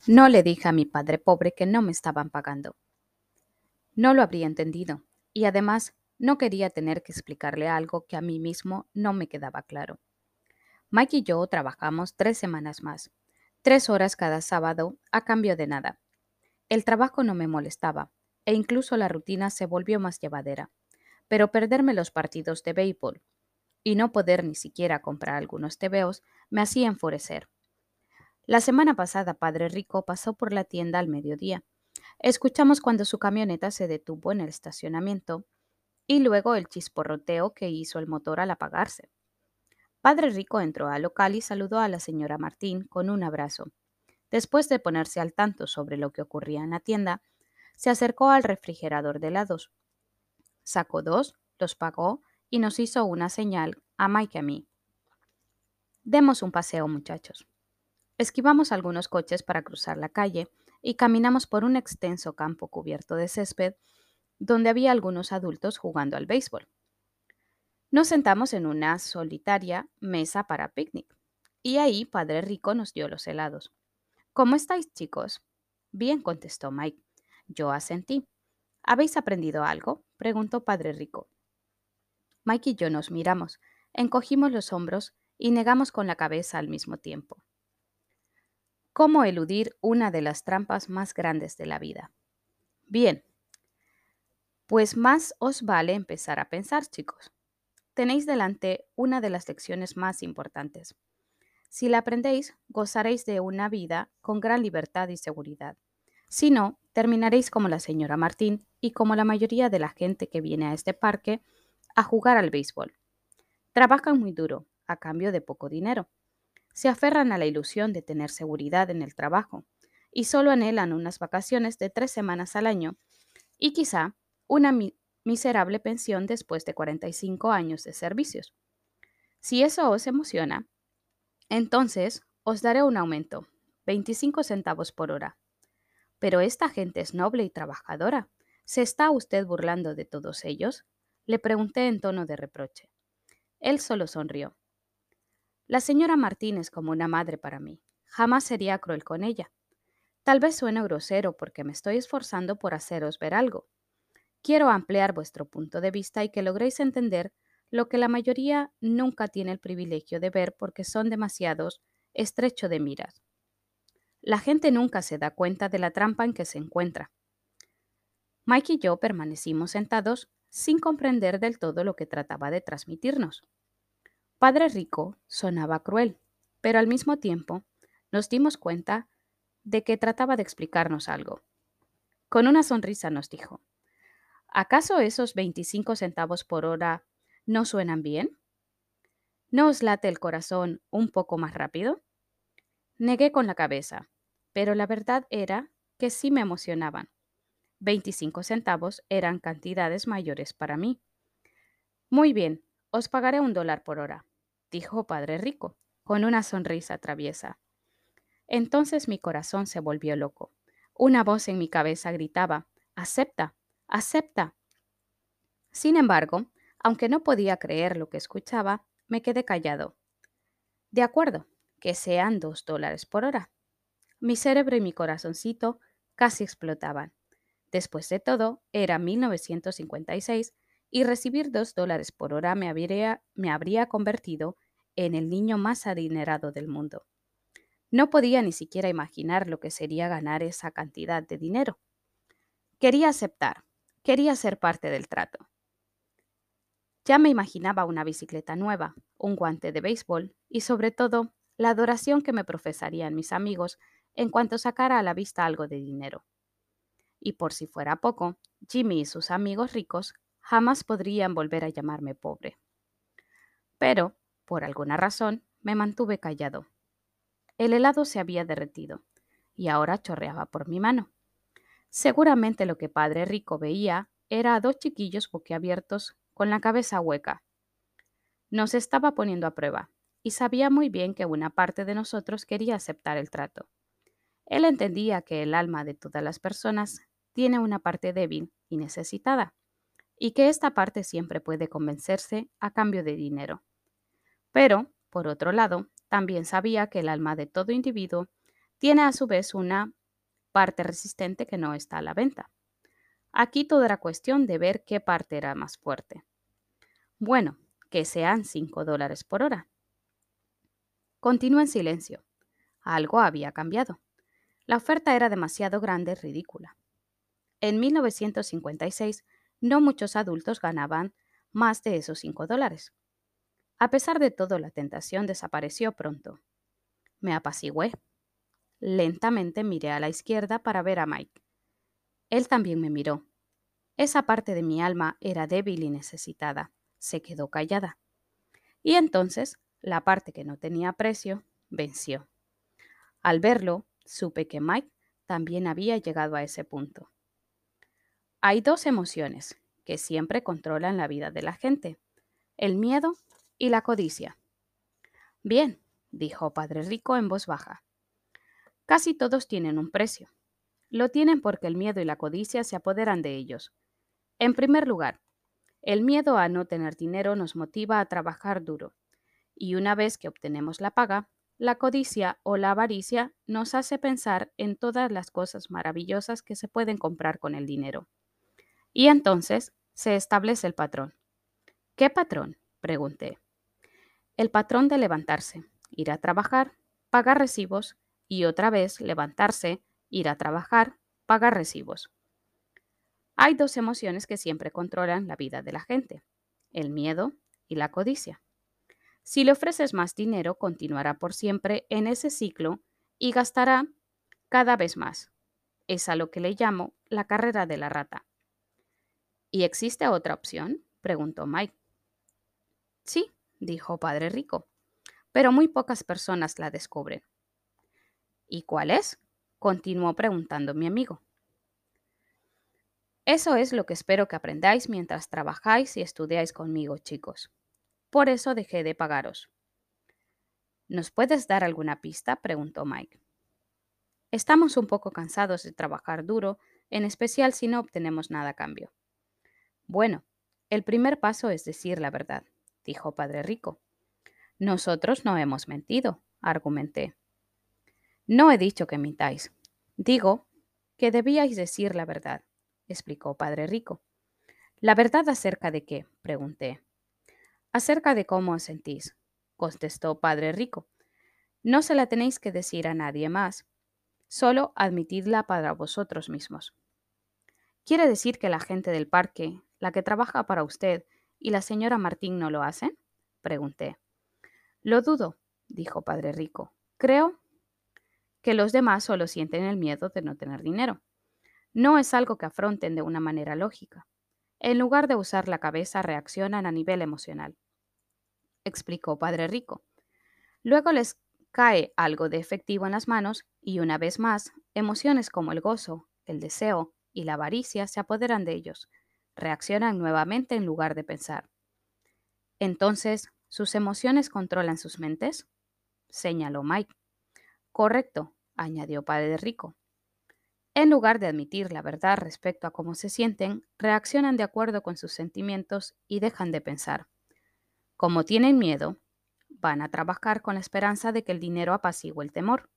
No le dije a mi padre pobre que no me estaban pagando. No lo habría entendido, y además no quería tener que explicarle algo que a mí mismo no me quedaba claro. Mike y yo trabajamos 3 semanas más, 3 horas cada sábado a cambio de nada. El trabajo no me molestaba, e incluso la rutina se volvió más llevadera, pero perderme los partidos de béisbol y no poder ni siquiera comprar algunos tebeos me hacía enfurecer. La semana pasada Padre Rico pasó por la tienda al mediodía. Escuchamos cuando su camioneta se detuvo en el estacionamiento y luego el chisporroteo que hizo el motor al apagarse. Padre Rico entró al local y saludó a la señora Martín con un abrazo. Después de ponerse al tanto sobre lo que ocurría en la tienda, se acercó al refrigerador de helados, sacó dos, los pagó y nos hizo una señal a Mike y a mí. Demos un paseo, muchachos. Esquivamos algunos coches para cruzar la calle y caminamos por un extenso campo cubierto de césped donde había algunos adultos jugando al béisbol. Nos sentamos en una solitaria mesa para picnic y ahí Padre Rico nos dio los helados. ¿Cómo estáis, chicos? Bien, contestó Mike. Yo asentí. ¿Habéis aprendido algo? Preguntó Padre Rico. Mike y yo nos miramos, encogimos los hombros y negamos con la cabeza al mismo tiempo. ¿Cómo eludir una de las trampas más grandes de la vida? Bien, pues más os vale empezar a pensar, chicos. Tenéis delante una de las lecciones más importantes. Si la aprendéis, gozaréis de una vida con gran libertad y seguridad. Si no, terminaréis como la señora Martín y como la mayoría de la gente que viene a este parque a jugar al béisbol. Trabajan muy duro, a cambio de poco dinero. Se aferran a la ilusión de tener seguridad en el trabajo y solo anhelan unas vacaciones de 3 semanas al año y quizá una miserable pensión después de 45 años de servicios. Si eso os emociona, entonces os daré un aumento, 25 centavos por hora. Pero esta gente es noble y trabajadora. ¿Se está usted burlando de todos ellos? Le pregunté en tono de reproche. Él solo sonrió. La señora Martín es como una madre para mí. Jamás sería cruel con ella. Tal vez suene grosero porque me estoy esforzando por haceros ver algo. Quiero ampliar vuestro punto de vista y que logréis entender lo que la mayoría nunca tiene el privilegio de ver porque son demasiados estrecho de miras. La gente nunca se da cuenta de la trampa en que se encuentra. Mike y yo permanecimos sentados sin comprender del todo lo que trataba de transmitirnos. Padre Rico sonaba cruel, pero al mismo tiempo nos dimos cuenta de que trataba de explicarnos algo. Con una sonrisa nos dijo, ¿acaso esos 25 centavos por hora no suenan bien? ¿No os late el corazón un poco más rápido? Negué con la cabeza, pero la verdad era que sí me emocionaban. 25 centavos eran cantidades mayores para mí. Muy bien, os pagaré $1 por hora, dijo Padre Rico, con una sonrisa traviesa. Entonces mi corazón se volvió loco. Una voz en mi cabeza gritaba, acepta, acepta. Sin embargo, aunque no podía creer lo que escuchaba, me quedé callado. De acuerdo, que sean $2 por hora. Mi cerebro y mi corazoncito casi explotaban. Después de todo, era 1956 y recibir $2 por hora me habría convertido en el niño más adinerado del mundo. No podía ni siquiera imaginar lo que sería ganar esa cantidad de dinero. Quería aceptar, quería ser parte del trato. Ya me imaginaba una bicicleta nueva, un guante de béisbol y sobre todo la adoración que me profesarían mis amigos en cuanto sacara a la vista algo de dinero. Y por si fuera poco, Jimmy y sus amigos ricos jamás podrían volver a llamarme pobre. Pero, por alguna razón, me mantuve callado. El helado se había derretido y ahora chorreaba por mi mano. Seguramente lo que Padre Rico veía era a dos chiquillos boquiabiertos con la cabeza hueca. Nos estaba poniendo a prueba y sabía muy bien que una parte de nosotros quería aceptar el trato. Él entendía que el alma de todas las personas tiene una parte débil y necesitada, y que esta parte siempre puede convencerse a cambio de dinero. Pero, por otro lado, también sabía que el alma de todo individuo tiene a su vez una parte resistente que no está a la venta. Aquí todo era cuestión de ver qué parte era más fuerte. Bueno, que sean $5 por hora. Continué en silencio. Algo había cambiado. La oferta era demasiado grande y ridícula. En 1956, no muchos adultos ganaban más de esos $5. A pesar de todo, la tentación desapareció pronto. Me apacigué. Lentamente miré a la izquierda para ver a Mike. Él también me miró. Esa parte de mi alma era débil y necesitada. Se quedó callada. Y entonces, la parte que no tenía precio venció. Al verlo, supe que Mike también había llegado a ese punto. Hay dos emociones que siempre controlan la vida de la gente: el miedo y la codicia. Bien, dijo Padre Rico en voz baja. Casi todos tienen un precio. Lo tienen porque el miedo y la codicia se apoderan de ellos. En primer lugar, el miedo a no tener dinero nos motiva a trabajar duro, y una vez que obtenemos la paga, la codicia o la avaricia nos hace pensar en todas las cosas maravillosas que se pueden comprar con el dinero. Y entonces se establece el patrón. ¿Qué patrón?, pregunté. El patrón de levantarse, ir a trabajar, pagar recibos y otra vez levantarse, ir a trabajar, pagar recibos. Hay dos emociones que siempre controlan la vida de la gente: el miedo y la codicia. Si le ofreces más dinero, continuará por siempre en ese ciclo y gastará cada vez más. Es a lo que le llamo la carrera de la rata. ¿Y existe otra opción?, preguntó Mike. Sí, dijo Padre Rico, pero muy pocas personas la descubren. ¿Y cuál es?, continuó preguntando mi amigo. Eso es lo que espero que aprendáis mientras trabajáis y estudiáis conmigo, chicos. Por eso dejé de pagaros. ¿Nos puedes dar alguna pista?, preguntó Mike. Estamos un poco cansados de trabajar duro, en especial si no obtenemos nada a cambio. Bueno, el primer paso es decir la verdad, dijo Padre Rico. Nosotros no hemos mentido, argumenté. No he dicho que mintáis. Digo que debíais decir la verdad, explicó Padre Rico. ¿La verdad acerca de qué?, pregunté. Acerca de cómo os sentís, contestó Padre Rico. No se la tenéis que decir a nadie más, solo admitidla para vosotros mismos. ¿Quiere decir que la gente del parque, la que trabaja para usted, y la señora Martín no lo hacen?, pregunté. Lo dudo, dijo Padre Rico. Creo que los demás solo sienten el miedo de no tener dinero. No es algo que afronten de una manera lógica. En lugar de usar la cabeza, reaccionan a nivel emocional, explicó Padre Rico. Luego les cae algo de efectivo en las manos y una vez más, emociones como el gozo, el deseo y la avaricia se apoderan de ellos. Reaccionan nuevamente en lugar de pensar. Entonces, ¿sus emociones controlan sus mentes?, señaló Mike. Correcto, añadió Padre Rico. En lugar de admitir la verdad respecto a cómo se sienten, reaccionan de acuerdo con sus sentimientos y dejan de pensar. Como tienen miedo, van a trabajar con la esperanza de que el dinero apacigüe el temor.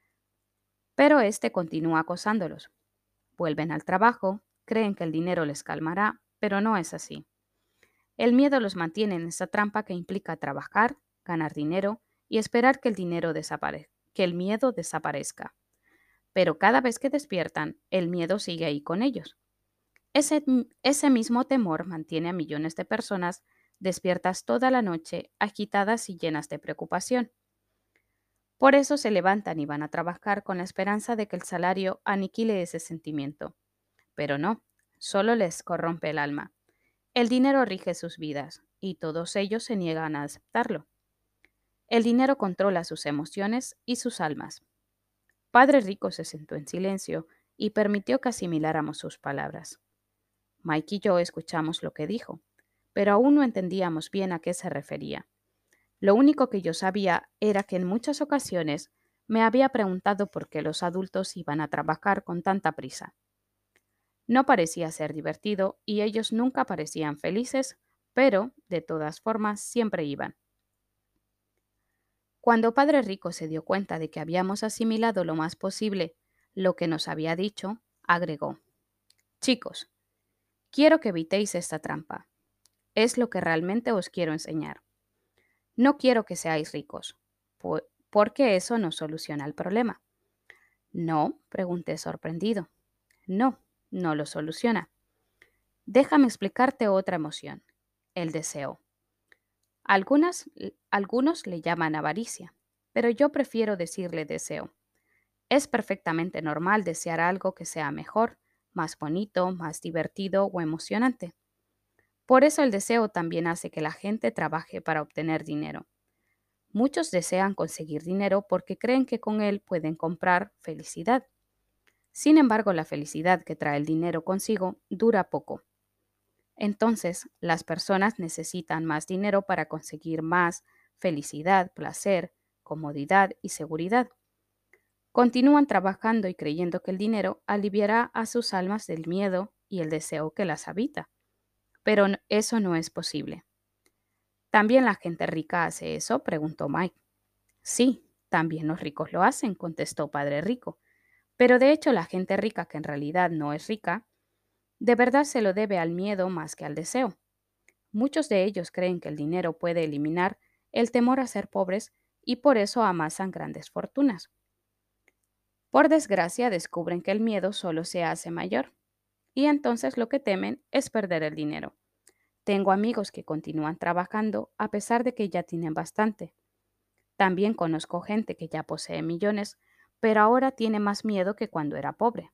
Pero este continúa acosándolos. Vuelven al trabajo, creen que el dinero les calmará, pero no es así. El miedo los mantiene en esa trampa que implica trabajar, ganar dinero y esperar que el miedo desaparezca. Pero cada vez que despiertan, el miedo sigue ahí con ellos. Ese mismo temor mantiene a millones de personas despiertas toda la noche, agitadas y llenas de preocupación. Por eso se levantan y van a trabajar con la esperanza de que el salario aniquile ese sentimiento. Pero no, solo les corrompe el alma. El dinero rige sus vidas, y todos ellos se niegan a aceptarlo. El dinero controla sus emociones y sus almas. Padre Rico se sentó en silencio y permitió que asimiláramos sus palabras. Mike y yo escuchamos lo que dijo, pero aún no entendíamos bien a qué se refería. Lo único que yo sabía era que en muchas ocasiones me había preguntado por qué los adultos iban a trabajar con tanta prisa. No parecía ser divertido y ellos nunca parecían felices, pero, de todas formas, siempre iban. Cuando Padre Rico se dio cuenta de que habíamos asimilado lo más posible lo que nos había dicho, agregó: Chicos, quiero que evitéis esta trampa. Es lo que realmente os quiero enseñar. No quiero que seáis ricos, porque eso no soluciona el problema. No, pregunté sorprendido. No, no lo soluciona. Déjame explicarte otra emoción, el deseo. Algunos le llaman avaricia, pero yo prefiero decirle deseo. Es perfectamente normal desear algo que sea mejor, más bonito, más divertido o emocionante. Por eso el deseo también hace que la gente trabaje para obtener dinero. Muchos desean conseguir dinero porque creen que con él pueden comprar felicidad. Sin embargo, la felicidad que trae el dinero consigo dura poco. Entonces, las personas necesitan más dinero para conseguir más felicidad, placer, comodidad y seguridad. Continúan trabajando y creyendo que el dinero aliviará a sus almas del miedo y el deseo que las habita. Pero eso no es posible. ¿También la gente rica hace eso?, preguntó Mike. Sí, también los ricos lo hacen, contestó Padre Rico. Pero de hecho la gente rica, que en realidad no es rica, de verdad se lo debe al miedo más que al deseo. Muchos de ellos creen que el dinero puede eliminar el temor a ser pobres y por eso amasan grandes fortunas. Por desgracia, descubren que el miedo solo se hace mayor y entonces lo que temen es perder el dinero. Tengo amigos que continúan trabajando a pesar de que ya tienen bastante. También conozco gente que ya posee millones, pero ahora tiene más miedo que cuando era pobre.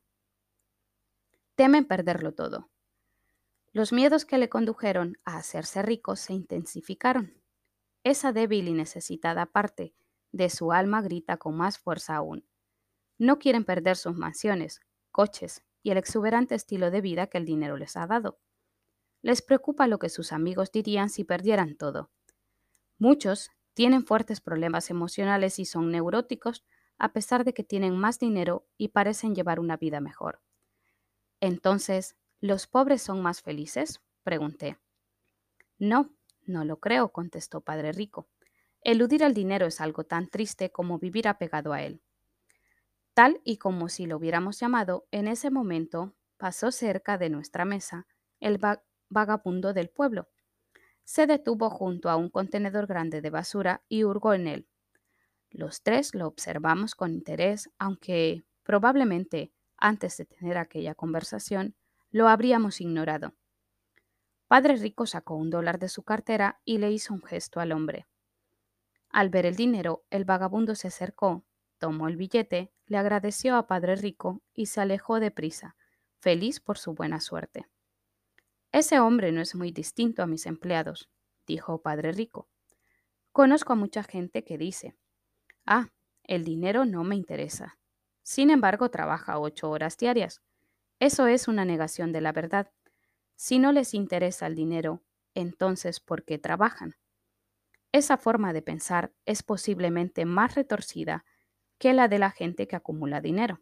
Temen perderlo todo. Los miedos que le condujeron a hacerse ricos se intensificaron. Esa débil y necesitada parte de su alma grita con más fuerza aún. No quieren perder sus mansiones, coches y el exuberante estilo de vida que el dinero les ha dado. Les preocupa lo que sus amigos dirían si perdieran todo. Muchos tienen fuertes problemas emocionales y son neuróticos a pesar de que tienen más dinero y parecen llevar una vida mejor. Entonces, ¿los pobres son más felices?, pregunté. No, no lo creo, contestó Padre Rico. Eludir el dinero es algo tan triste como vivir apegado a él. Tal y como si lo hubiéramos llamado, en ese momento pasó cerca de nuestra mesa el vagabundo del pueblo. Se detuvo junto a un contenedor grande de basura y hurgó en él. Los tres lo observamos con interés, aunque probablemente antes de tener aquella conversación lo habríamos ignorado. Padre Rico sacó $1 de su cartera y le hizo un gesto al hombre. Al ver el dinero, el vagabundo se acercó, tomó el billete, le agradeció a Padre Rico y se alejó deprisa, feliz por su buena suerte. Ese hombre no es muy distinto a mis empleados, dijo Padre Rico. Conozco a mucha gente que dice: ah, el dinero no me interesa. Sin embargo, trabaja 8 horas diarias. Eso es una negación de la verdad. Si no les interesa el dinero, entonces ¿por qué trabajan? Esa forma de pensar es posiblemente más retorcida que la de la gente que acumula dinero.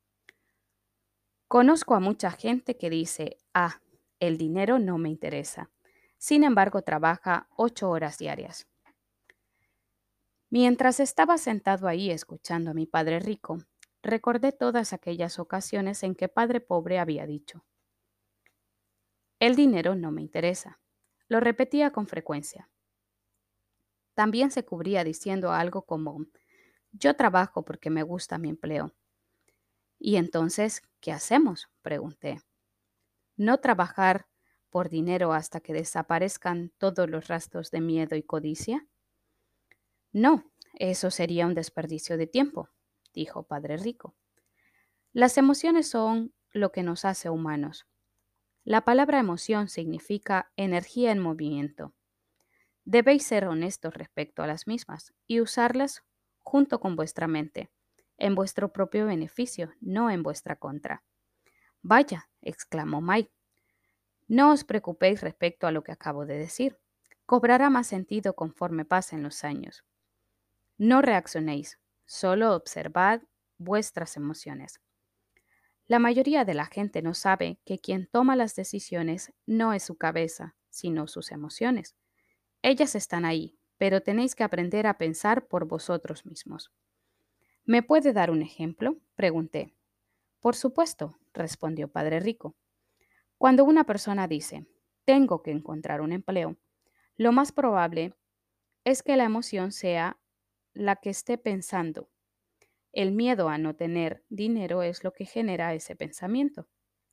Conozco a mucha gente que dice: ah, el dinero no me interesa. Sin embargo, trabaja 8 horas diarias. Mientras estaba sentado ahí escuchando a mi padre rico, recordé todas aquellas ocasiones en que Padre Pobre había dicho: el dinero no me interesa. Lo repetía con frecuencia. También se cubría diciendo algo como: yo trabajo porque me gusta mi empleo. ¿Y entonces qué hacemos?, pregunté. ¿No trabajar por dinero hasta que desaparezcan todos los rastros de miedo y codicia? No, eso sería un desperdicio de tiempo, dijo Padre Rico. Las emociones son lo que nos hace humanos. La palabra emoción significa energía en movimiento. Debéis ser honestos respecto a las mismas y usarlas junto con vuestra mente, en vuestro propio beneficio, no en vuestra contra. Vaya, exclamó Mike, no os preocupéis respecto a lo que acabo de decir. Cobrará más sentido conforme pasen los años. No reaccionéis, solo observad vuestras emociones. La mayoría de la gente no sabe que quien toma las decisiones no es su cabeza, sino sus emociones. Ellas están ahí, pero tenéis que aprender a pensar por vosotros mismos. ¿Me puede dar un ejemplo?, pregunté. Por supuesto, respondió Padre Rico. Cuando una persona dice, tengo que encontrar un empleo, lo más probable es que la emoción sea la que esté pensando. El miedo a no tener dinero es lo que genera ese pensamiento.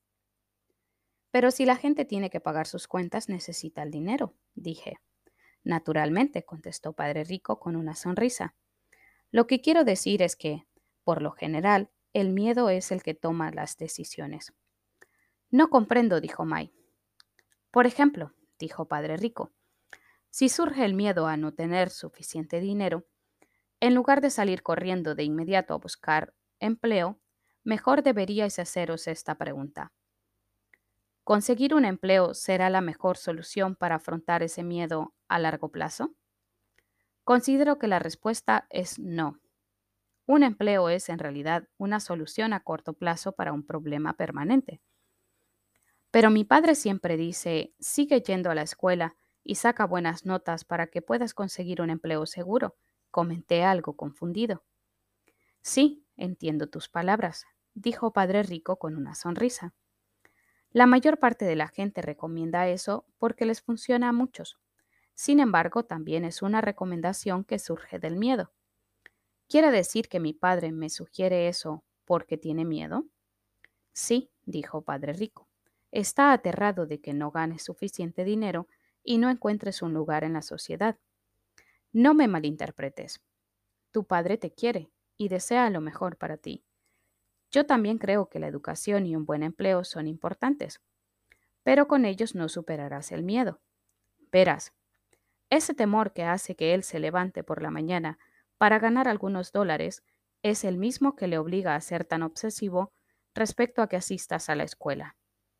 Pero si la gente tiene que pagar sus cuentas, necesita el dinero, dije. Naturalmente, contestó Padre Rico con una sonrisa. Lo que quiero decir es que, por lo general, el miedo es el que toma las decisiones. No comprendo, dijo Mai. Por ejemplo, dijo Padre Rico, si surge el miedo a no tener suficiente dinero, en lugar de salir corriendo de inmediato a buscar empleo, mejor deberíais haceros esta pregunta. ¿Conseguir un empleo será la mejor solución para afrontar ese miedo a largo plazo? Considero que la respuesta es no. Un empleo es en realidad una solución a corto plazo para un problema permanente. Pero mi padre siempre dice, sigue yendo a la escuela y saca buenas notas para que puedas conseguir un empleo seguro. Comenté algo confundido. Sí, entiendo tus palabras, dijo Padre Rico con una sonrisa. La mayor parte de la gente recomienda eso porque les funciona a muchos. Sin embargo, también es una recomendación que surge del miedo. ¿Quiere decir que mi padre me sugiere eso porque tiene miedo? Sí, dijo Padre Rico. Está aterrado de que no ganes suficiente dinero y no encuentres un lugar en la sociedad. No me malinterpretes. Tu padre te quiere y desea lo mejor para ti. Yo también creo que la educación y un buen empleo son importantes, pero con ellos no superarás el miedo. Verás, ese temor que hace que él se levante por la mañana para ganar algunos dólares es el mismo que le obliga a ser tan obsesivo respecto a que asistas a la escuela.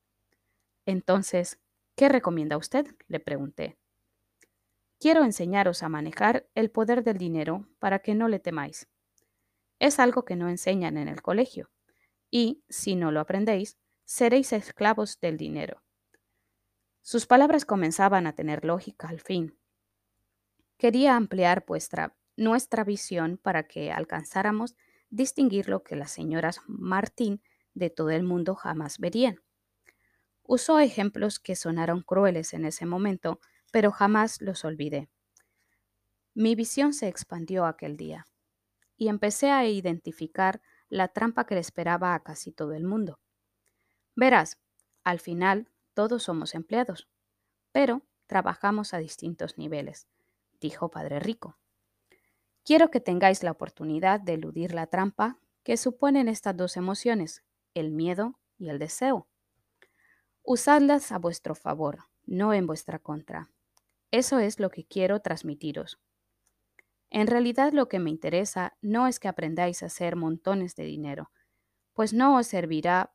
Entonces, ¿qué recomienda usted?, le pregunté. Quiero enseñaros a manejar el poder del dinero para que no le temáis. Es algo que no enseñan en el colegio, y, si no lo aprendéis, seréis esclavos del dinero. Sus palabras comenzaban a tener lógica al fin. Quería ampliar nuestra visión para que alcanzáramos distinguir lo que las señoras Martín de todo el mundo jamás verían. Usó ejemplos que sonaron crueles en ese momento, pero jamás los olvidé. Mi visión se expandió aquel día y empecé a identificar la trampa que le esperaba a casi todo el mundo. Verás, al final todos somos empleados, pero trabajamos a distintos niveles, dijo Padre Rico. Quiero que tengáis la oportunidad de eludir la trampa que suponen estas dos emociones, el miedo y el deseo. Usadlas a vuestro favor, no en vuestra contra. Eso es lo que quiero transmitiros. En realidad lo que me interesa no es que aprendáis a hacer montones de dinero, pues no os servirá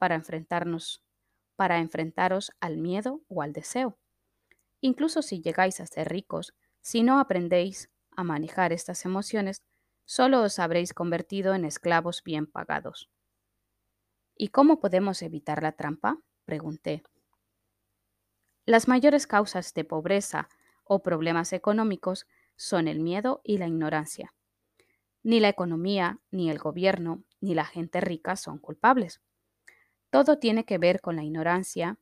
para enfrentaros al miedo o al deseo. Incluso si llegáis a ser ricos, si no aprendéis a manejar estas emociones, solo os habréis convertido en esclavos bien pagados. ¿Y cómo podemos evitar la trampa?, pregunté. Las mayores causas de pobreza o problemas económicos son el miedo y la ignorancia. Ni la economía, ni el gobierno, ni la gente rica son culpables. Todo tiene que ver con la ignorancia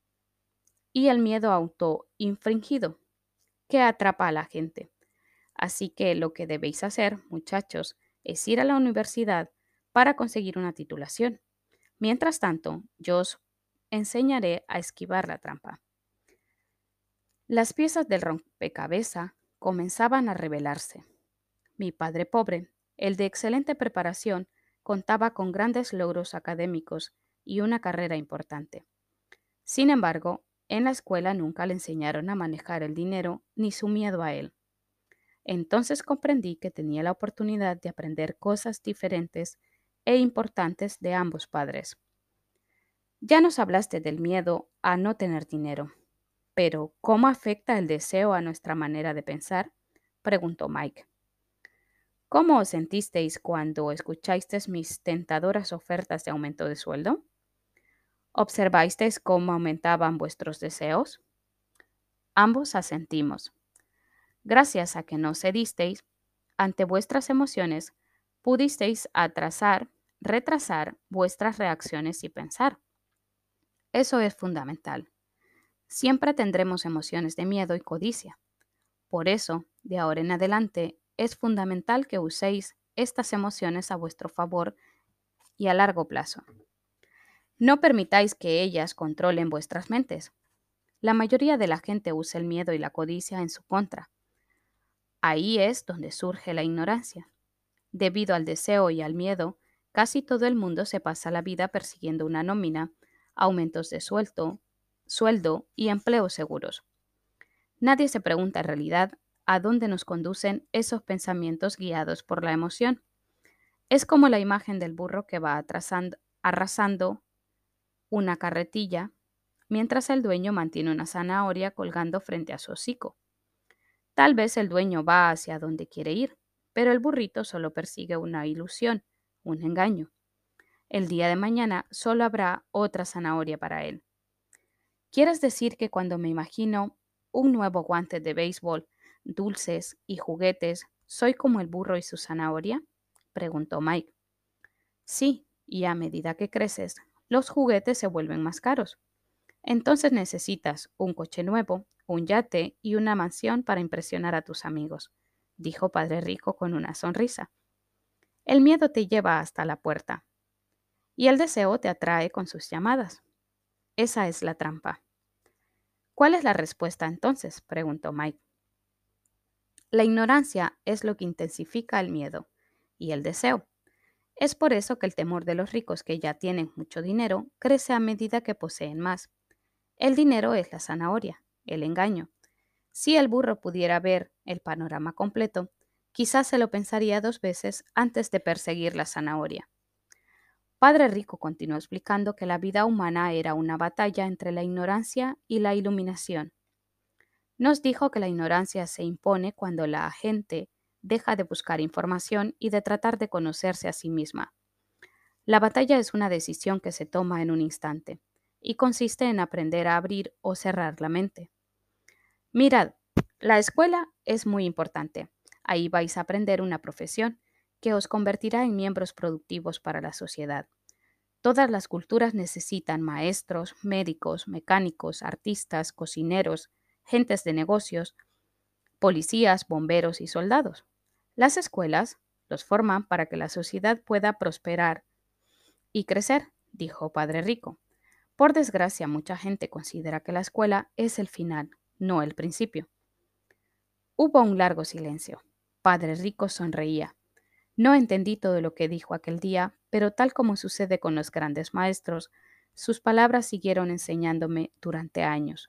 y el miedo autoinfringido que atrapa a la gente. Así que lo que debéis hacer, muchachos, es ir a la universidad para conseguir una titulación. Mientras tanto, yo os enseñaré a esquivar la trampa. Las piezas del rompecabezas comenzaban a revelarse. Mi padre pobre, el de excelente preparación, contaba con grandes logros académicos y una carrera importante. Sin embargo, en la escuela nunca le enseñaron a manejar el dinero ni su miedo a él. Entonces comprendí que tenía la oportunidad de aprender cosas diferentes e importantes de ambos padres. Ya nos hablaste del miedo a no tener dinero, pero ¿cómo afecta el deseo a nuestra manera de pensar?, preguntó Mike. ¿Cómo os sentisteis cuando escuchasteis mis tentadoras ofertas de aumento de sueldo? ¿Observasteis cómo aumentaban vuestros deseos? Ambos asentimos. Gracias a que no cedisteis ante vuestras emociones, pudisteis atrasar retrasar vuestras reacciones y pensar. Eso es fundamental. Siempre tendremos emociones de miedo y codicia. Por eso, de ahora en adelante, es fundamental que uséis estas emociones a vuestro favor y a largo plazo. No permitáis que ellas controlen vuestras mentes. La mayoría de la gente usa el miedo y la codicia en su contra. Ahí es donde surge la ignorancia. Debido al deseo y al miedo, casi todo el mundo se pasa la vida persiguiendo una nómina, aumentos de sueldo y empleos seguros. Nadie se pregunta en realidad a dónde nos conducen esos pensamientos guiados por la emoción. Es como la imagen del burro que va arrasando una carretilla mientras el dueño mantiene una zanahoria colgando frente a su hocico. Tal vez el dueño va hacia donde quiere ir, pero el burrito solo persigue una ilusión, un engaño. El día de mañana solo habrá otra zanahoria para él. ¿Quieres decir que cuando me imagino un nuevo guante de béisbol, dulces y juguetes, soy como el burro y su zanahoria? Preguntó Mike. Sí, y a medida que creces, los juguetes se vuelven más caros. Entonces necesitas un coche nuevo, un yate y una mansión para impresionar a tus amigos, dijo Padre Rico con una sonrisa. El miedo te lleva hasta la puerta y el deseo te atrae con sus llamadas. Esa es la trampa. ¿Cuál es la respuesta entonces? Preguntó Mike. La ignorancia es lo que intensifica el miedo y el deseo. Es por eso que el temor de los ricos que ya tienen mucho dinero crece a medida que poseen más. El dinero es la zanahoria, el engaño. Si el burro pudiera ver el panorama completo, quizás se lo pensaría 2 veces antes de perseguir la zanahoria. Padre Rico continuó explicando que la vida humana era una batalla entre la ignorancia y la iluminación. Nos dijo que la ignorancia se impone cuando la gente deja de buscar información y de tratar de conocerse a sí misma. La batalla es una decisión que se toma en un instante y consiste en aprender a abrir o cerrar la mente. Mirad, la escuela es muy importante. Ahí vais a aprender una profesión que os convertirá en miembros productivos para la sociedad. Todas las culturas necesitan maestros, médicos, mecánicos, artistas, cocineros, gentes de negocios, policías, bomberos y soldados. Las escuelas los forman para que la sociedad pueda prosperar y crecer, dijo Padre Rico. Por desgracia, mucha gente considera que la escuela es el final, no el principio. Hubo un largo silencio. Padre Rico sonreía. No entendí todo lo que dijo aquel día, pero tal como sucede con los grandes maestros, sus palabras siguieron enseñándome durante años.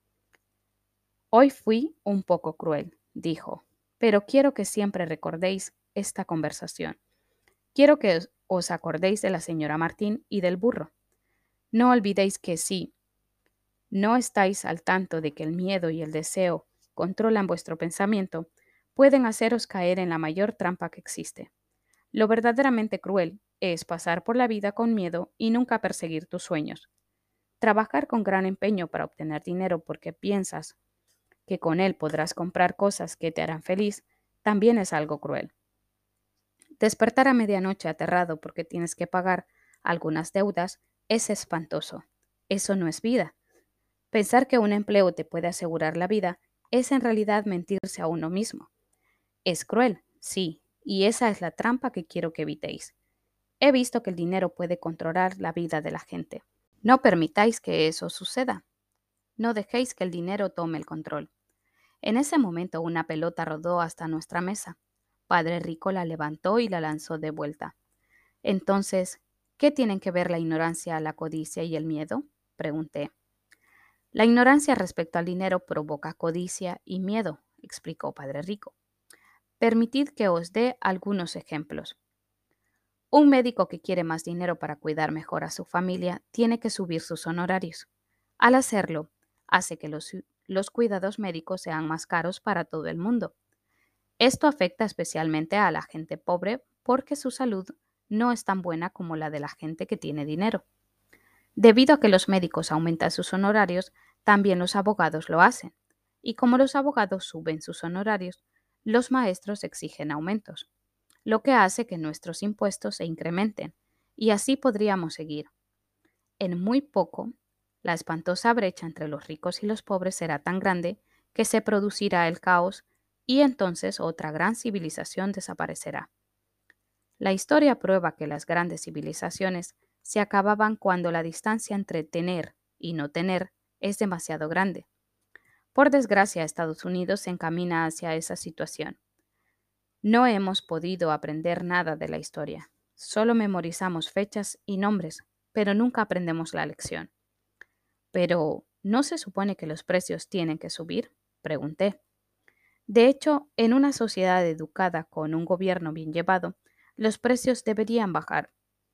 Hoy fui un poco cruel, dijo, pero quiero que siempre recordéis esta conversación. Quiero que os acordéis de la señora Martín y del burro. No olvidéis que si no estáis al tanto de que el miedo y el deseo controlan vuestro pensamiento, pueden haceros caer en la mayor trampa que existe. Lo verdaderamente cruel es pasar por la vida con miedo y nunca perseguir tus sueños. Trabajar con gran empeño para obtener dinero porque piensas que con él podrás comprar cosas que te harán feliz, también es algo cruel. Despertar a medianoche aterrado porque tienes que pagar algunas deudas es espantoso. Eso no es vida. Pensar que un empleo te puede asegurar la vida es en realidad mentirse a uno mismo. Es cruel, sí, y esa es la trampa que quiero que evitéis. He visto que el dinero puede controlar la vida de la gente. No permitáis que eso suceda. No dejéis que el dinero tome el control. En ese momento una pelota rodó hasta nuestra mesa. Padre Rico la levantó y la lanzó de vuelta. Entonces, ¿qué tienen que ver la ignorancia, la codicia y el miedo? Pregunté. La ignorancia respecto al dinero provoca codicia y miedo, explicó Padre Rico. Permitid que os dé algunos ejemplos. Un médico que quiere más dinero para cuidar mejor a su familia tiene que subir sus honorarios. Al hacerlo, hace que los cuidados médicos sean más caros para todo el mundo. Esto afecta especialmente a la gente pobre porque su salud no es tan buena como la de la gente que tiene dinero. Debido a que los médicos aumentan sus honorarios, también los abogados lo hacen. Y como los abogados suben sus honorarios, los maestros exigen aumentos, lo que hace que nuestros impuestos se incrementen Y así podríamos seguir. En muy poco, la espantosa brecha entre los ricos y los pobres será tan grande que se producirá el caos y entonces otra gran civilización desaparecerá. La historia prueba que las grandes civilizaciones se acababan cuando la distancia entre tener y no tener es demasiado grande. Por desgracia, Estados Unidos se encamina hacia esa situación. No hemos podido aprender nada de la historia. Solo memorizamos fechas y nombres, pero nunca aprendemos la lección. Pero, ¿no se supone que los precios tienen que subir? Pregunté. De hecho, en una sociedad educada con un gobierno bien llevado, los precios deberían bajar.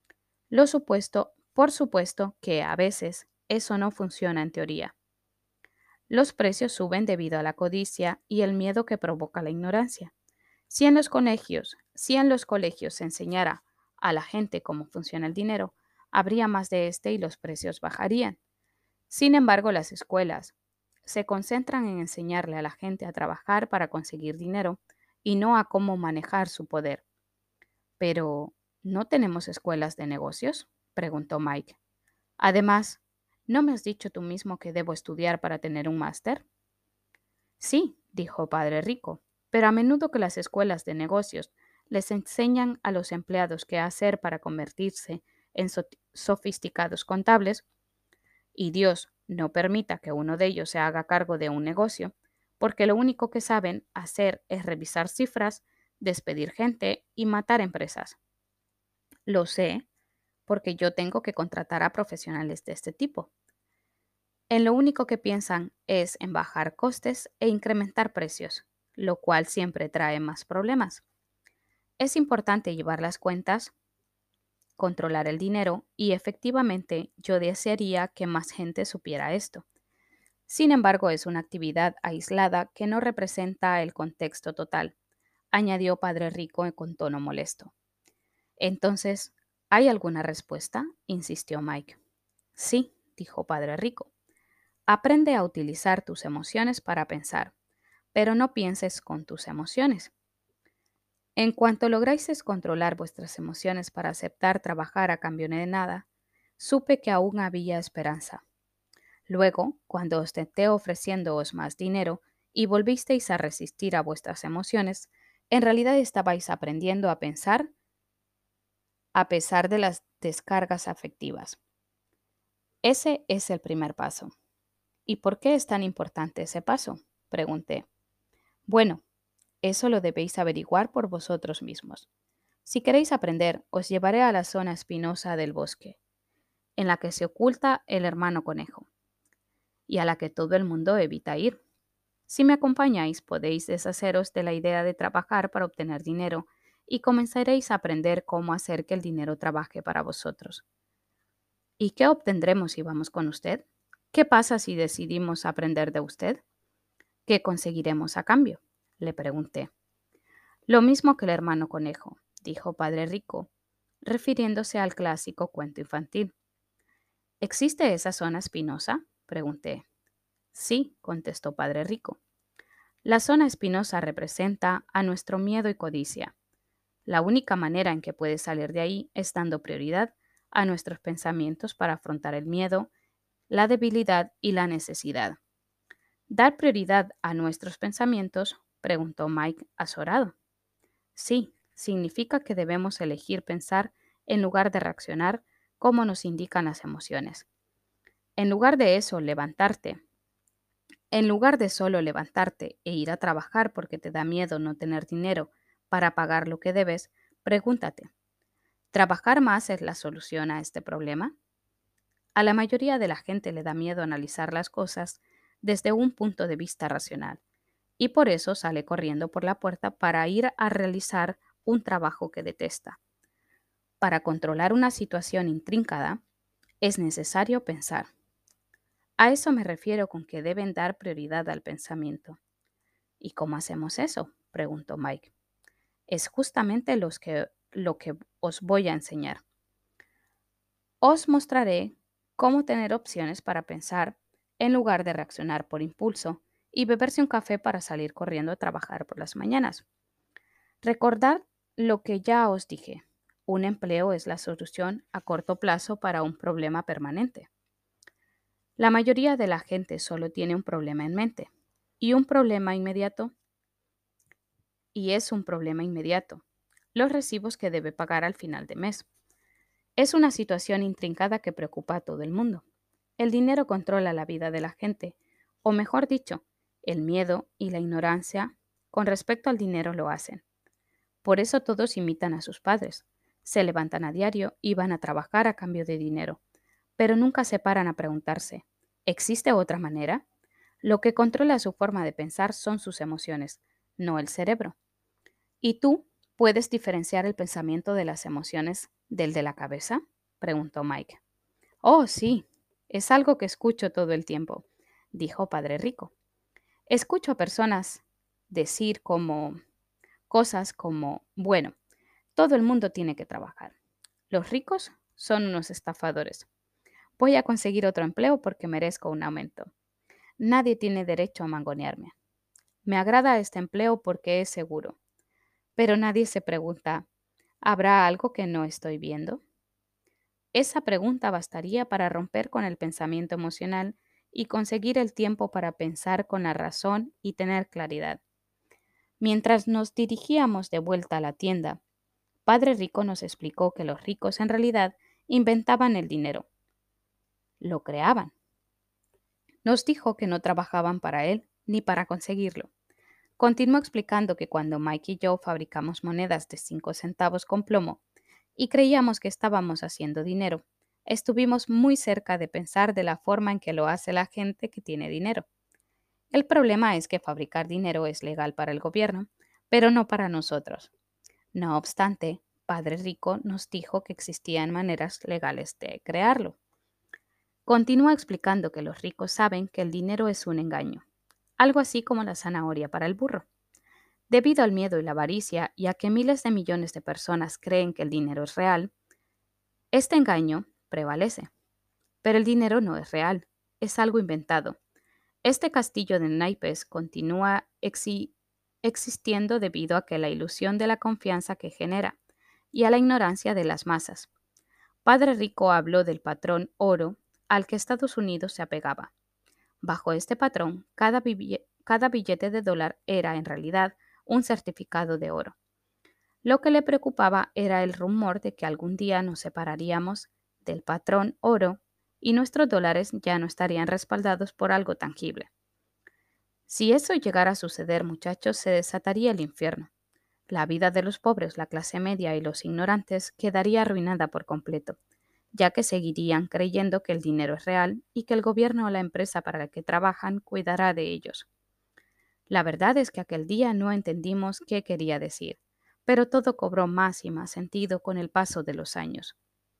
Por supuesto que a veces eso no funciona en teoría. Los precios suben debido a la codicia y el miedo que provoca la ignorancia. Si en los colegios se enseñara a la gente cómo funciona el dinero, habría más de este y los precios bajarían. Sin embargo, las escuelas se concentran en enseñarle a la gente a trabajar para conseguir dinero y no a cómo manejar su poder. Pero, ¿no tenemos escuelas de negocios? Preguntó Mike. Además, ¿no me has dicho tú mismo que debo estudiar para tener un máster? Sí, dijo Padre Rico, pero a menudo que las escuelas de negocios les enseñan a los empleados qué hacer para convertirse en sofisticados contables, y Dios no permita que uno de ellos se haga cargo de un negocio, porque lo único que saben hacer es revisar cifras, despedir gente y matar empresas. Lo sé porque yo tengo que contratar a profesionales de este tipo. En lo único que piensan es en bajar costes e incrementar precios, lo cual siempre trae más problemas. Es importante llevar las cuentas, controlar el dinero y efectivamente yo desearía que más gente supiera esto. Sin embargo, es una actividad aislada que no representa el contexto total, añadió Padre Rico con tono molesto. Entonces, ¿hay alguna respuesta? Insistió Mike. Sí, dijo Padre Rico. Aprende a utilizar tus emociones para pensar, pero no pienses con tus emociones. En cuanto lográis controlar vuestras emociones para aceptar trabajar a cambio de nada, supe que aún había esperanza. Luego, cuando os tenté ofreciéndoos más dinero y volvisteis a resistir a vuestras emociones, en realidad estabais aprendiendo a pensar a pesar de las descargas afectivas. Ese es el primer paso. ¿Y por qué es tan importante ese paso? Pregunté. Bueno, eso lo debéis averiguar por vosotros mismos. Si queréis aprender, os llevaré a la zona espinosa del bosque, en la que se oculta el hermano conejo, y a la que todo el mundo evita ir. Si me acompañáis, podéis deshaceros de la idea de trabajar para obtener dinero y comenzaréis a aprender cómo hacer que el dinero trabaje para vosotros. ¿Y qué obtendremos si vamos con usted? ¿Qué pasa si decidimos aprender de usted? ¿Qué conseguiremos a cambio? Le pregunté. Lo mismo que el hermano conejo, dijo Padre Rico, refiriéndose al clásico cuento infantil. ¿Existe esa zona espinosa? Pregunté. Sí, contestó Padre Rico. La zona espinosa representa a nuestro miedo y codicia. La única manera en que puede salir de ahí es dando prioridad a nuestros pensamientos para afrontar el miedo, la debilidad y la necesidad. ¿Dar prioridad a nuestros pensamientos? Preguntó Mike azorado. Sí, significa que debemos elegir pensar en lugar de reaccionar como nos indican las emociones. En lugar de eso, levantarte. En lugar de solo levantarte e ir a trabajar porque te da miedo no tener dinero para pagar lo que debes, pregúntate, ¿trabajar más es la solución a este problema? A la mayoría de la gente le da miedo analizar las cosas desde un punto de vista racional y por eso sale corriendo por la puerta para ir a realizar un trabajo que detesta. Para controlar una situación intrincada, es necesario pensar. A eso me refiero con que deben dar prioridad al pensamiento. ¿Y cómo hacemos eso? Preguntó Mike. Es justamente lo que os voy a enseñar. Os mostraré cómo tener opciones para pensar en lugar de reaccionar por impulso y beberse un café para salir corriendo a trabajar por las mañanas. Recordad lo que ya os dije. un empleo es la solución a corto plazo para un problema permanente. La mayoría de la gente solo tiene un problema en mente y un problema inmediato, y es un problema inmediato, los recibos que debe pagar al final de mes. Es una situación intrincada que preocupa a todo el mundo. El dinero controla la vida de la gente, o mejor dicho, el miedo y la ignorancia con respecto al dinero lo hacen. Por eso todos imitan a sus padres. Se levantan a diario y van a trabajar a cambio de dinero, pero nunca se paran a preguntarse, ¿existe otra manera? Lo que controla su forma de pensar son sus emociones, no el cerebro. ¿Y tú puedes diferenciar el pensamiento de las emociones del de la cabeza? Preguntó Mike. Oh, sí, es algo que escucho todo el tiempo, dijo Padre Rico. Escucho a personas decir cosas como, bueno, todo el mundo tiene que trabajar. Los ricos son unos estafadores. Voy a conseguir otro empleo porque merezco un aumento. Nadie tiene derecho a mangonearme. Me agrada este empleo porque es seguro. Pero nadie se pregunta, ¿habrá algo que no estoy viendo? Esa pregunta bastaría para romper con el pensamiento emocional y conseguir el tiempo para pensar con la razón y tener claridad. Mientras nos dirigíamos de vuelta a la tienda, Padre Rico nos explicó que los ricos en realidad inventaban el dinero, lo creaban. Nos dijo que no trabajaban para él ni para conseguirlo. Continuó explicando que cuando Mike y yo fabricamos monedas de 5 centavos con plomo y creíamos que estábamos haciendo dinero, estuvimos muy cerca de pensar de la forma en que lo hace la gente que tiene dinero. El problema es que fabricar dinero es legal para el gobierno, pero no para nosotros. No obstante, Padre Rico nos dijo que existían maneras legales de crearlo. Continúa explicando que los ricos saben que el dinero es un engaño, algo así como la zanahoria para el burro. Debido al miedo y la avaricia y a que miles de millones de personas creen que el dinero es real, este engaño prevalece. Pero el dinero no es real, es algo inventado. Este castillo de naipes continúa existiendo debido a que la ilusión de la confianza que genera y a la ignorancia de las masas. Padre Rico habló del patrón oro al que Estados Unidos se apegaba. Bajo este patrón, cada billete de dólar era en realidad un certificado de oro. Lo que le preocupaba era el rumor de que algún día nos separaríamos del patrón oro y nuestros dólares ya no estarían respaldados por algo tangible. Si eso llegara a suceder, muchachos, se desataría el infierno. La vida de los pobres, la clase media y los ignorantes quedaría arruinada por completo, ya que seguirían creyendo que el dinero es real y que el gobierno o la empresa para la que trabajan cuidará de ellos. La verdad es que aquel día no entendimos qué quería decir, pero todo cobró más y más sentido con el paso de los años.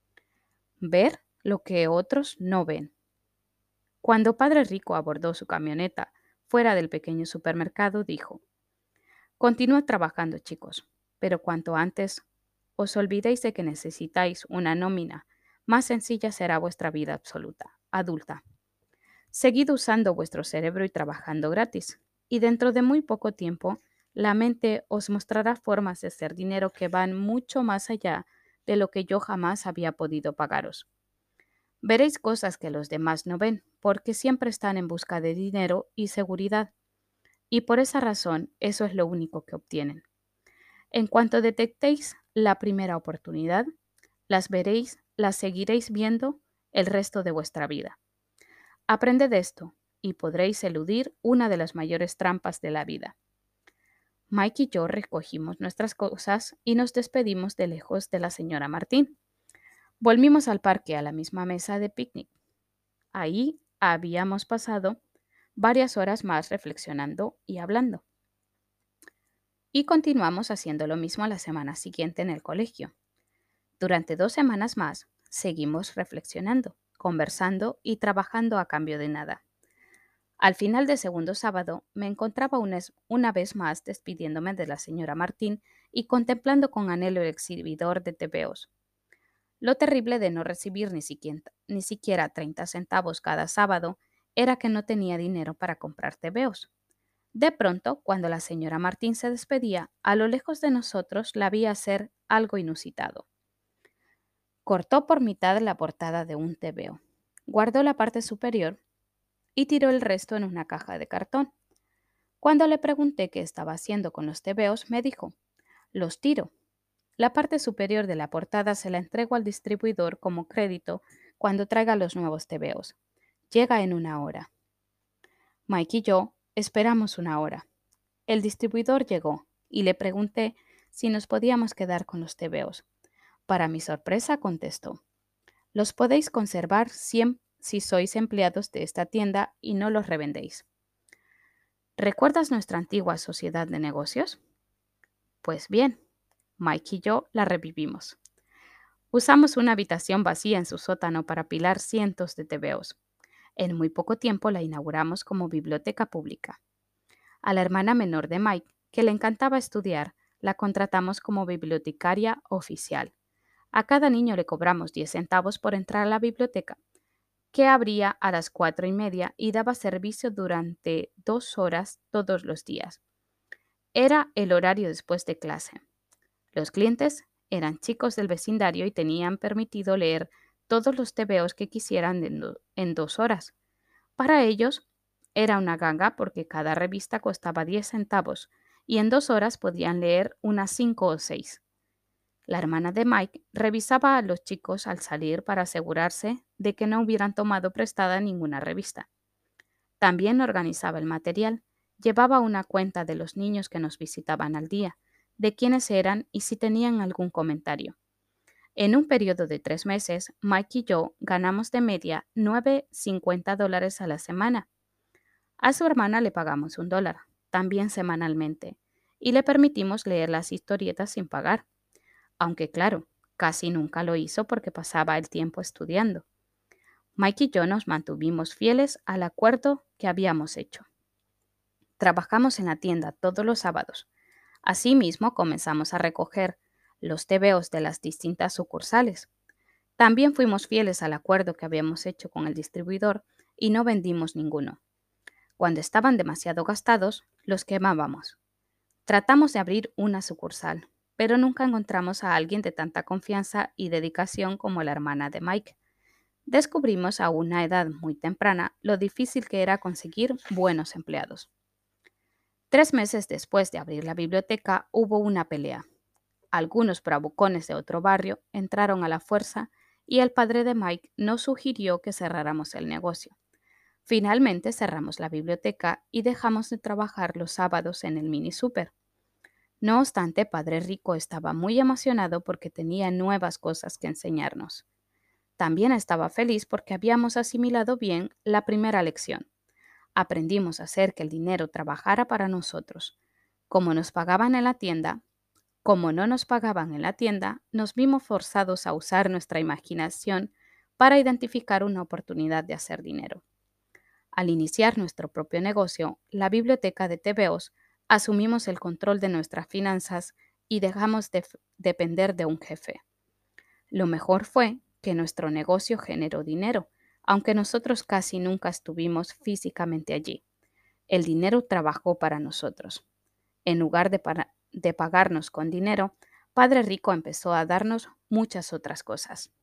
Ver lo que otros no ven. Cuando Padre Rico abordó su camioneta fuera del pequeño supermercado, dijo: Continúa trabajando, chicos, pero cuanto antes os olvidéis de que necesitáis una nómina, más sencilla será vuestra vida adulta. Seguid usando vuestro cerebro y trabajando gratis, y dentro de muy poco tiempo, la mente os mostrará formas de hacer dinero que van mucho más allá de lo que yo jamás había podido pagaros. Veréis cosas que los demás no ven, porque siempre están en busca de dinero y seguridad, y por esa razón eso es lo único que obtienen. En cuanto detectéis la primera oportunidad, las veréis, las seguiréis viendo el resto de vuestra vida. Aprended esto y podréis eludir una de las mayores trampas de la vida. Mike y yo recogimos nuestras cosas y nos despedimos de lejos de la señora Martín. Volvimos al parque a la misma mesa de picnic. Ahí habíamos pasado varias horas más reflexionando y hablando. Y continuamos haciendo lo mismo la semana siguiente en el colegio. Durante 2 semanas más, seguimos reflexionando, conversando y trabajando a cambio de nada. Al final del segundo sábado, me encontraba una vez más despidiéndome de la señora Martín y contemplando con anhelo el exhibidor de tebeos. Lo terrible de no recibir ni siquiera 30 centavos cada sábado era que no tenía dinero para comprar tebeos. De pronto, cuando la señora Martín se despedía, a lo lejos de nosotros la vi hacer algo inusitado. Cortó por mitad la portada de un tebeo, guardó la parte superior y tiró el resto en una caja de cartón. Cuando le pregunté qué estaba haciendo con los tebeos, me dijo, los tiro. La parte superior de la portada se la entrego al distribuidor como crédito cuando traiga los nuevos tebeos. Llega en una hora. Mike y yo esperamos una hora. El distribuidor llegó y le pregunté si nos podíamos quedar con los tebeos. Para mi sorpresa contestó, los podéis conservar si sois empleados de esta tienda y no los revendéis. ¿Recuerdas nuestra antigua sociedad de negocios? Pues bien, Mike y yo la revivimos. Usamos una habitación vacía en su sótano para apilar cientos de tebeos. En muy poco tiempo la inauguramos como biblioteca pública. A la hermana menor de Mike, que le encantaba estudiar, la contratamos como bibliotecaria oficial. A cada niño le cobramos 10 centavos por entrar a la biblioteca, que abría a las 4:30 y daba servicio durante 2 horas todos los días. Era el horario después de clase. Los clientes eran chicos del vecindario y tenían permitido leer todos los tebeos que quisieran en 2 horas. Para ellos era una ganga porque cada revista costaba 10 centavos y en 2 horas podían leer unas 5 o 6. La hermana de Mike revisaba a los chicos al salir para asegurarse de que no hubieran tomado prestada ninguna revista. También organizaba el material, llevaba una cuenta de los niños que nos visitaban al día, de quiénes eran y si tenían algún comentario. En un periodo de 3 meses, Mike y yo ganamos de media $9.50 a la semana. A su hermana le pagamos $1, también semanalmente, y le permitimos leer las historietas sin pagar, aunque claro, casi nunca lo hizo porque pasaba el tiempo estudiando. Mike y yo nos mantuvimos fieles al acuerdo que habíamos hecho. Trabajamos en la tienda todos los sábados. Asimismo, comenzamos a recoger los tebeos de las distintas sucursales. También fuimos fieles al acuerdo que habíamos hecho con el distribuidor y no vendimos ninguno. Cuando estaban demasiado gastados, los quemábamos. Tratamos de abrir una sucursal, pero nunca encontramos a alguien de tanta confianza y dedicación como la hermana de Mike. Descubrimos a una edad muy temprana lo difícil que era conseguir buenos empleados. 3 meses después de abrir la biblioteca hubo una pelea. Algunos bravucones de otro barrio entraron a la fuerza y el padre de Mike nos sugirió que cerráramos el negocio. Finalmente cerramos la biblioteca y dejamos de trabajar los sábados en el mini super. No obstante, Padre Rico estaba muy emocionado porque tenía nuevas cosas que enseñarnos. También estaba feliz porque habíamos asimilado bien la primera lección. Aprendimos a hacer que el dinero trabajara para nosotros. Como nos pagaban en la tienda, Como no nos pagaban en la tienda, nos vimos forzados a usar nuestra imaginación para identificar una oportunidad de hacer dinero. Al iniciar nuestro propio negocio, la biblioteca de tebeos, asumimos el control de nuestras finanzas y dejamos de depender de un jefe. Lo mejor fue que nuestro negocio generó dinero, aunque nosotros casi nunca estuvimos físicamente allí. El dinero trabajó para nosotros. En lugar de pagarnos con dinero, Padre Rico empezó a darnos muchas otras cosas.